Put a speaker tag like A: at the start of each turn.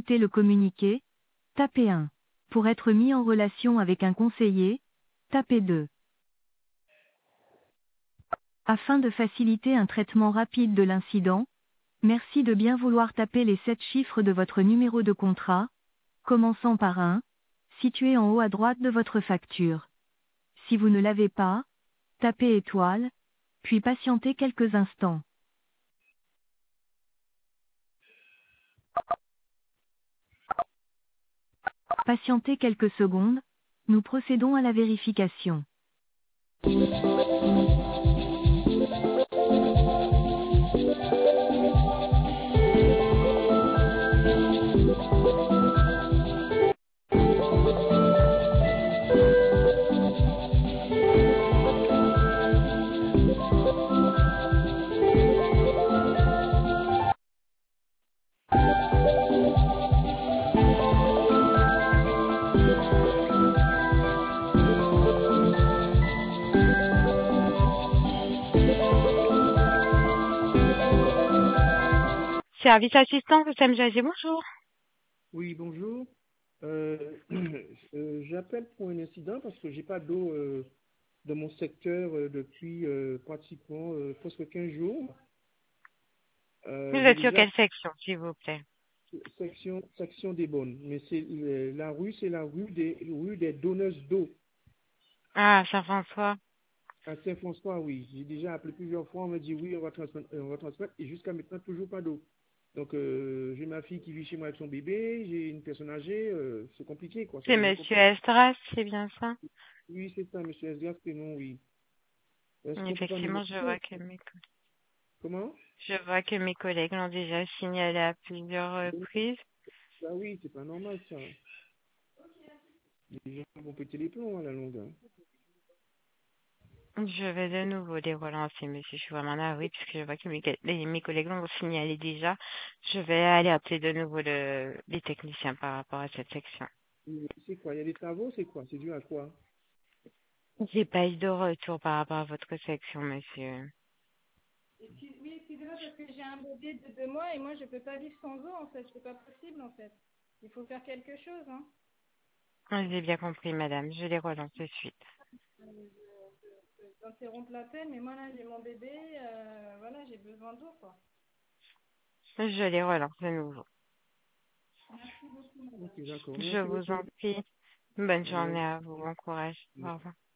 A: consulter le communiqué, tapez 1. Pour être mis en relation avec un conseiller, tapez 2. Afin de faciliter un traitement rapide de l'incident, merci de bien vouloir taper les 7 chiffres de votre numéro de contrat, commençant par 1, situé en haut à droite de votre facture. Si vous ne l'avez pas, tapez étoile, puis patientez quelques instants. Patientez quelques secondes, nous procédons à la vérification. Service assistant, vous MJG, bonjour.
B: Oui, bonjour. J'appelle pour un incident parce que j'ai pas d'eau dans mon secteur depuis pratiquement presque 15 jours.
A: Vous
B: J'ai
A: êtes sur
B: déjà
A: quelle section, s'il vous plaît?
B: section des bonnes, mais c'est la rue des donneuses d'eau
A: Ah, Saint-François.
B: à Saint-François, oui. J'ai déjà appelé plusieurs fois, on m'a dit oui, on va transmettre, et jusqu'à maintenant toujours pas d'eau. Donc j'ai ma fille qui vit chez moi avec son bébé, j'ai une personne âgée, c'est compliqué quoi, ça
A: C'est
B: devient
A: Monsieur
B: compliqué.
A: Estras, c'est bien ça?
B: Oui, c'est ça, monsieur Esgar, c'est non, oui. Est-ce qu'on peut pas nous
A: Effectivement,
B: aider? Comment?
A: je vois que mes collègues l'ont déjà signalé à plusieurs reprises.
B: Ah oui, c'est pas normal ça. Les gens vont péter les plombs à la longue, hein.
A: Je vais de nouveau les relancer, monsieur. Je suis vraiment navrée puisque je vois que mes collègues l'ont signalé déjà. Je vais aller appeler de nouveau les techniciens par rapport à cette section.
B: C'est quoi? Il y a des travaux, c'est quoi? C'est dû à quoi?
A: J'ai pas eu de retour par rapport à votre section, monsieur.
C: Oui, excusez-moi parce que j'ai un bébé de 2 mois et moi je peux pas vivre sans eau en fait, c'est pas possible en fait. Il faut faire quelque chose, hein.
A: J'ai bien compris, madame. Je les relance de suite.
C: D'interrompre l'appel, mais moi là j'ai mon bébé, voilà, j'ai besoin d'eau quoi.
A: Je les relance de nouveau.
B: Ok, d'accord.
A: Je
B: Merci
A: vous
B: beaucoup.
A: en prie. Bonne
B: Au revoir.
A: journée à vous. Bon courage. Au revoir.